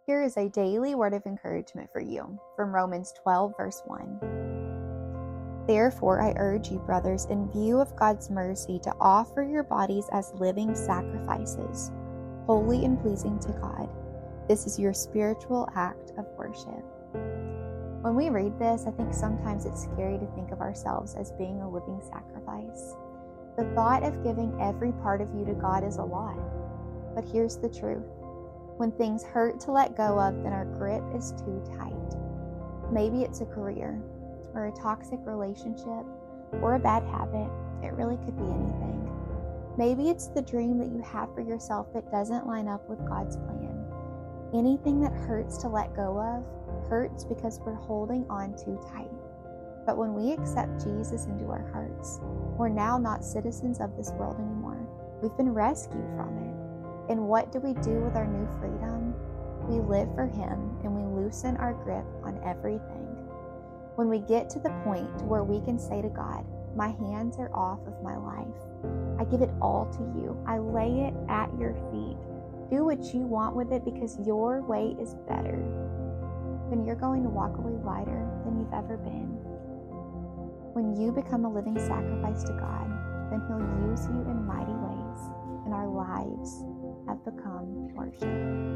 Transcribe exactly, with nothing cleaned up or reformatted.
Here is a daily word of encouragement for you from Romans twelve, verse one. Therefore, I urge you, brothers, in view of God's mercy, to offer your bodies as living sacrifices, holy and pleasing to God. This is your spiritual act of worship. When we read this, I think sometimes it's scary to think of ourselves as being a living sacrifice. The thought of giving every part of you to God is a lot. But here's the truth. When things hurt to let go of, then our grip is too tight. Maybe it's a career, or a toxic relationship, or a bad habit. It really could be anything. Maybe it's the dream that you have for yourself that doesn't line up with God's plan. Anything that hurts to let go of hurts because we're holding on too tight. But when we accept Jesus into our hearts, we're now not citizens of this world anymore. We've been rescued from it. And what do we do with our new freedom? We live for Him, and we loosen our grip on everything. When we get to the point where we can say to God, my hands are off of my life. I give it all to you. I lay it at your feet. Do what you want with it because your way is better. Then you're going to walk away lighter than you've ever been. When you become a living sacrifice to God, then He'll use you in mighty ways, and our lives have become worship.